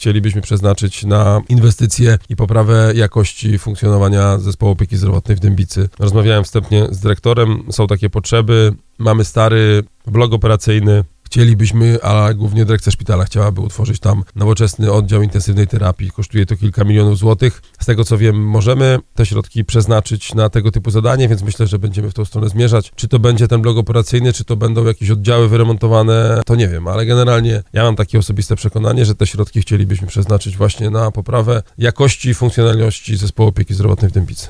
chcielibyśmy przeznaczyć na inwestycje i poprawę jakości funkcjonowania zespołu opieki zdrowotnej w Dębicy. Rozmawiałem wstępnie z dyrektorem, są takie potrzeby, mamy stary blok operacyjny. Chcielibyśmy, a głównie dyrekcja szpitala chciałaby utworzyć tam nowoczesny oddział intensywnej terapii. Kosztuje to kilka milionów złotych. Z tego co wiem, możemy te środki przeznaczyć na tego typu zadanie, więc myślę, że będziemy w tą stronę zmierzać. Czy to będzie ten blok operacyjny, czy to będą jakieś oddziały wyremontowane, to nie wiem, ale generalnie ja mam takie osobiste przekonanie, że te środki chcielibyśmy przeznaczyć właśnie na poprawę jakości i funkcjonalności zespołu opieki zdrowotnej w Dębicy.